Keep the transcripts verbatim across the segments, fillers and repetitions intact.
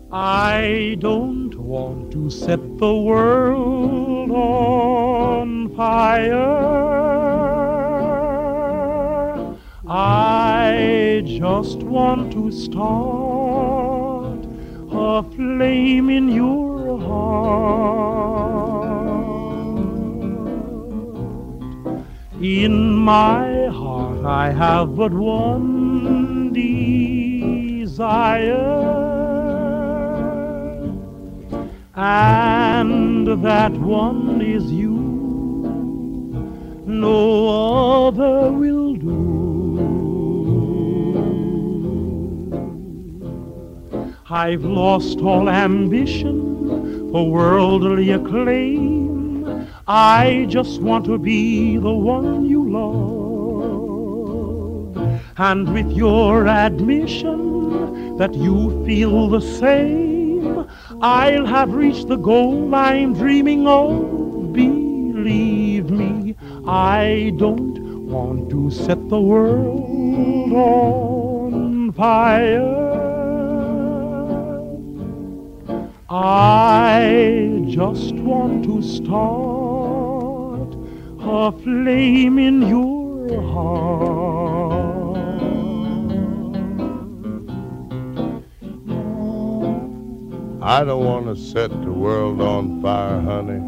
I don't want to set the world on fire. I just want to start a flame in your heart. In my heart I have but one desire, and that one is you. No other will do. I've lost all ambition for worldly acclaim. I just want to be the one you love, and with your admission that you feel the same, I'll have reached the goal I'm dreaming of. Believe me, I don't want to set the world on fire. I just want to start a flame in your heart. I don't want to set the world on fire, honey.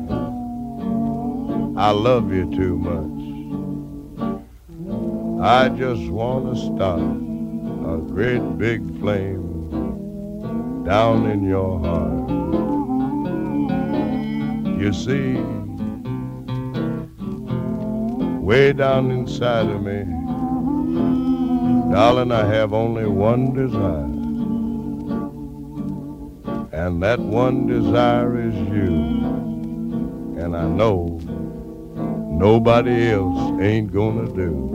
I love you too much. I just want to start a great big flame down in your heart. You see, way down inside of me, darling, I have only one desire. And that one desire is you. And I know nobody else ain't gonna do.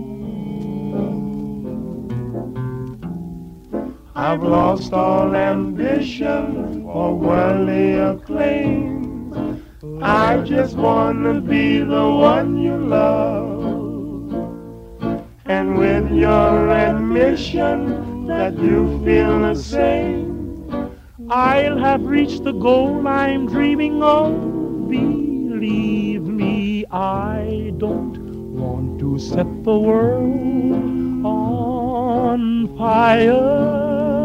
I've lost all ambition for worldly acclaim. I just wanna be the one you love. And with your admission that you feel the same, I'll have reached the goal I'm dreaming of. Believe me, I don't want to set the world on fire.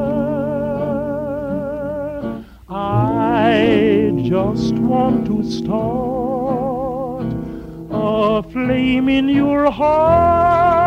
I just want to start a flame in your heart.